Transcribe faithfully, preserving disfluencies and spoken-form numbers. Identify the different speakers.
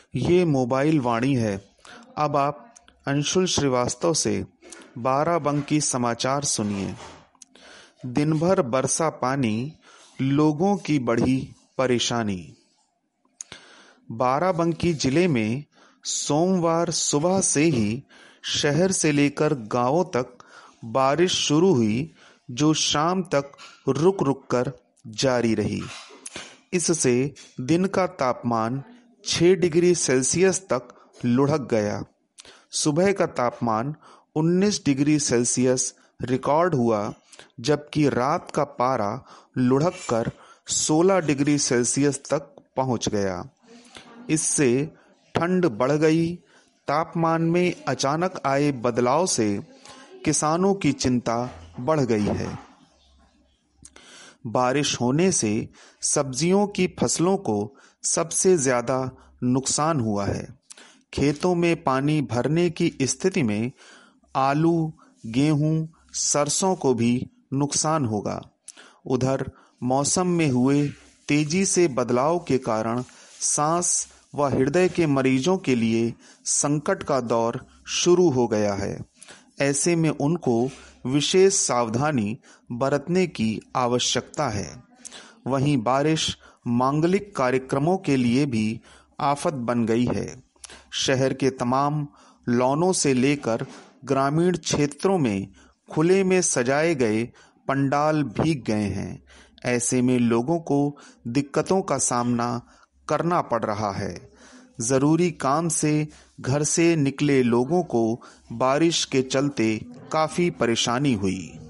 Speaker 1: ये मोबाइल वाणी है। अब आप अंशुल श्रीवास्तव से बाराबंकी समाचार सुनिए। दिन भर बरसा पानी, लोगों की बढ़ी परेशानी। बाराबंकी जिले में सोमवार सुबह से ही शहर से लेकर गांवों तक बारिश शुरू हुई, जो शाम तक रुक रुक कर जारी रही। इससे दिन का तापमान छह डिग्री सेल्सियस तक लुढ़क गया। सुबह का तापमान उन्नीस डिग्री सेल्सियस रिकॉर्ड हुआ, जबकि रात का पारा लुढ़क कर सोलह डिग्री सेल्सियस तक पहुंच गया। इससे ठंड बढ़ गई। तापमान में अचानक आए बदलाव से किसानों की चिंता बढ़ गई है। बारिश होने से सब्जियों की फसलों को सबसे ज्यादा नुकसान हुआ है। खेतों में पानी भरने की स्थिति में आलू, गेहूं, सरसों को भी नुकसान होगा। उधर मौसम में हुए तेजी से बदलाव के कारण सांस व हृदय के मरीजों के लिए संकट का दौर शुरू हो गया है। ऐसे में उनको विशेष सावधानी बरतने की आवश्यकता है। वहीं बारिश मांगलिक कार्यक्रमों के लिए भी आफत बन गई है। शहर के तमाम लॉनों से लेकर ग्रामीण क्षेत्रों में खुले में सजाए गए पंडाल भीग गए हैं। ऐसे में लोगों को दिक्कतों का सामना करना पड़ रहा है। जरूरी काम से घर से निकले लोगों को बारिश के चलते काफी परेशानी हुई।